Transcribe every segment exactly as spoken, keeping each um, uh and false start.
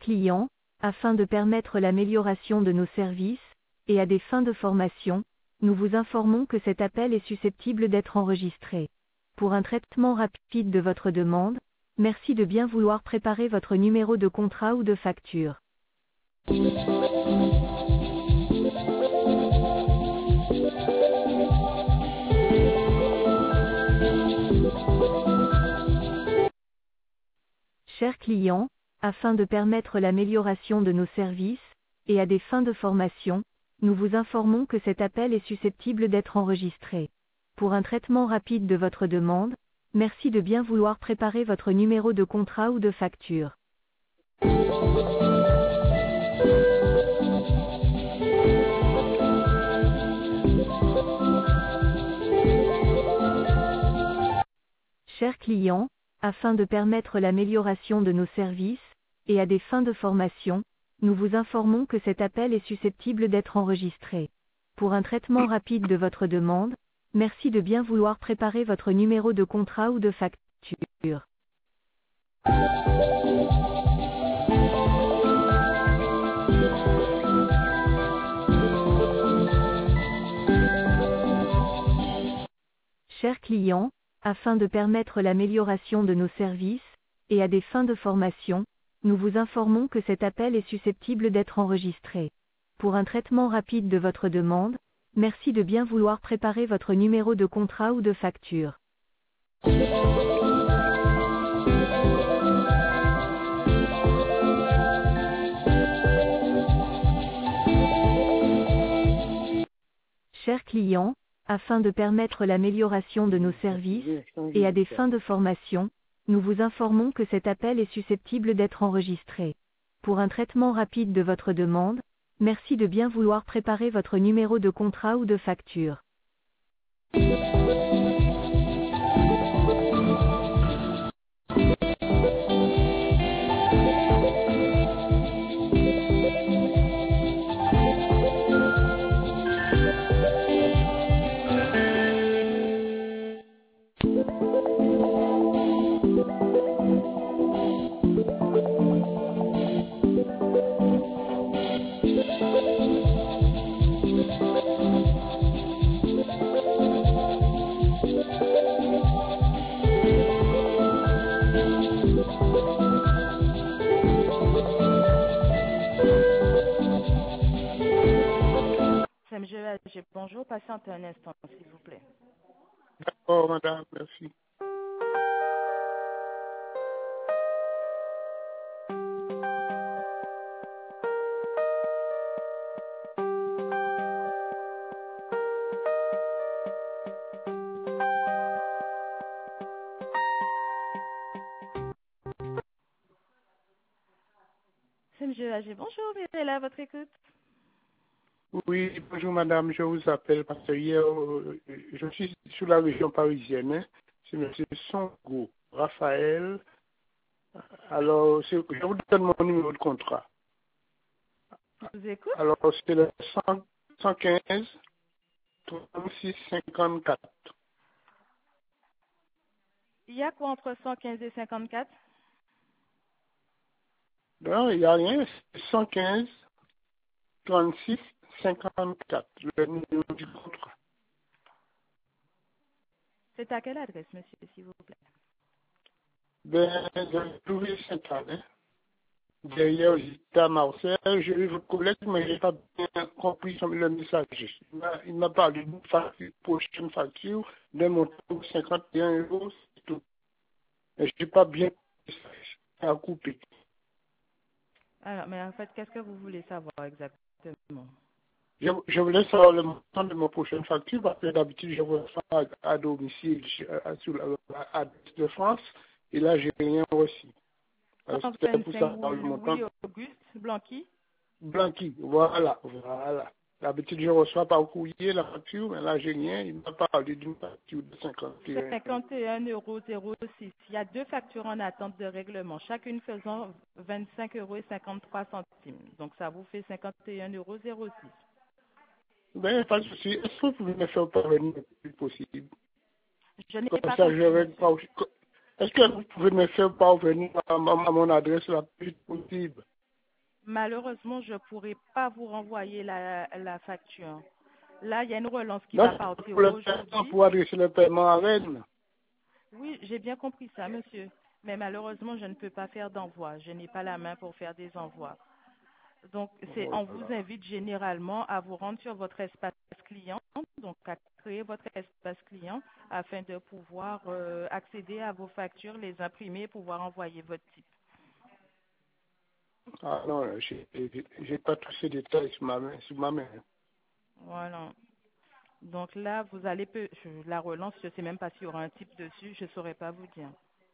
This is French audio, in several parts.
client, afin de permettre l'amélioration de nos services, et à des fins de formation, nous vous informons que cet appel est susceptible d'être enregistré. Pour un traitement rapide de votre demande, merci de bien vouloir préparer votre numéro de contrat ou de facture. Chers clients, afin de permettre l'amélioration de nos services, et à des fins de formation, nous vous informons que cet appel est susceptible d'être enregistré. Pour un traitement rapide de votre demande, merci de bien vouloir préparer votre numéro de contrat ou de facture. Chers clients, afin de permettre l'amélioration de nos services, et à des fins de formation, nous vous informons que cet appel est susceptible d'être enregistré. Pour un traitement rapide de votre demande, merci de bien vouloir préparer votre numéro de contrat ou de facture. Chers clients, afin de permettre l'amélioration de nos services, et à des fins de formation, nous vous informons que cet appel est susceptible d'être enregistré. Pour un traitement rapide de votre demande, merci de bien vouloir préparer votre numéro de contrat ou de facture. Chers clients, afin de permettre l'amélioration de nos services, et à des fins de formation, nous vous informons que cet appel est susceptible d'être enregistré. Pour un traitement rapide de votre demande, merci de bien vouloir préparer votre numéro de contrat ou de facture. Bonjour, patientez un instant, s'il vous plaît. D'accord, madame, merci. C'est M. Agé. Bonjour, Mirella, à votre écoute. Oui, bonjour madame, je vous appelle parce que hier, euh, je suis sur la région parisienne, hein. C'est M. Songo, Raphaël. Alors, je vous donne mon numéro de contrat. Je vous écoute. Alors, c'est le cent quinze, trente-six, cinquante-quatre. Il y a quoi entre cent quinze et cinquante-quatre? Non, il n'y a rien, c'est cent quinze, trente-six, cinquante-quatre, le numéro du contrat. C'est à quelle adresse, monsieur, s'il vous plaît? Ben, j'ai trouvé Saint-Anne, hein. Derrière, j'étais à Marseille, j'ai eu votre collègue, mais je n'ai pas bien compris le message. Il m'a, il m'a parlé d'une facture, prochaine facture, d'un montant de cinquante et un euros, c'est tout. Mais je n'ai pas bien à couper. Alors, mais en fait, qu'est-ce que vous voulez savoir exactement? Je, je voulais savoir le montant de ma prochaine facture, parce que d'habitude, je vois ça à, à domicile, à, sur la, à, à de France, et là, j'ai rien reçu. Alors, c'était pour ça, le montant. Oui, Auguste Blanqui. Blanqui, voilà, voilà. D'habitude, je reçois par courrier la facture, mais là, j'ai rien. Il m'a parlé d'une facture de cinquante et un. cinquante et un euros zéro six. Il y a deux factures en attente de règlement, chacune faisant vingt-cinq euros et cinquante-trois centimes. Donc, ça vous fait cinquante et un euros zéro six. Ben, pas de souci. Est-ce que vous pouvez me faire parvenir le plus possible? Je n'ai Comme pas ça, compris, je vais pas... Est-ce que vous pouvez me faire parvenir à, à mon adresse la plus possible? Malheureusement, je ne pourrai pas vous renvoyer la, la facture. Là, il y a une relance qui Non, va partir pour le paiement, aujourd'hui. pour adresser le paiement à Rennes. Oui, j'ai bien compris ça, monsieur. Mais malheureusement, je ne peux pas faire d'envoi. Je n'ai pas la main pour faire des envois. Donc, c'est, on vous invite généralement à vous rendre sur votre espace client, donc à créer votre espace client afin de pouvoir euh, accéder à vos factures, les imprimer, pouvoir envoyer votre type. Ah non, j'ai j'ai pas tous ces détails sur ma main. Sur ma main. Voilà. Donc là, vous allez, peu, je- la relance, je ne sais même pas s'il y aura un type dessus, je ne saurais pas vous dire.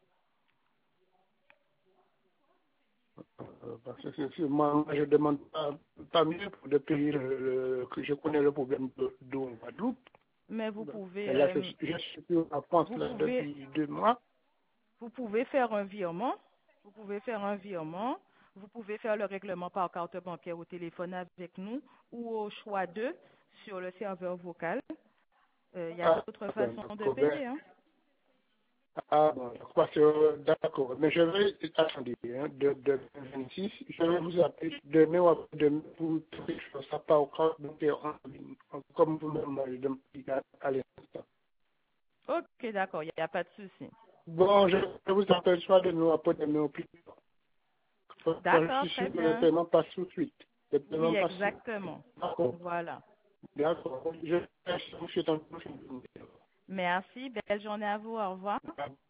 Euh, Parce que c'est- c'est- moi, je demande pas, pas mieux pour de pays le- le- que je connais le problème de- d'eau en Guadeloupe. Mais vous pouvez, Et là, je, euh, je suis plus en France vous là, pouvez, depuis deux mois. vous pouvez faire un virement, vous pouvez faire un virement, vous pouvez faire le règlement par carte bancaire au téléphone avec nous ou au choix deux sur le serveur vocal. Euh, Il y a Ah, d'autres bon, façons de d'accord, ben, payer. Hein. ah, bon, parce que, d'accord. Mais je vais, attendez, hein, de, de vingt-six, je vais vous appeler demain ou après-demain pour trouver ça pas au cas bancaire en ligne, comme vous m'avez demandé à à l'instant. Ok, d'accord, il n'y a pas de souci. Bon, je vous appelle soit demain ou après-demain au plus tard. Faut- faut- Je D'accord, suis très sûr que le bien. paiement passe tout de suite. Le paiement Oui, passe tout de suite. exactement. D'accord. Voilà. D'accord. Je je vous souhaite un prochain journée. Merci, belle journée à vous, au revoir.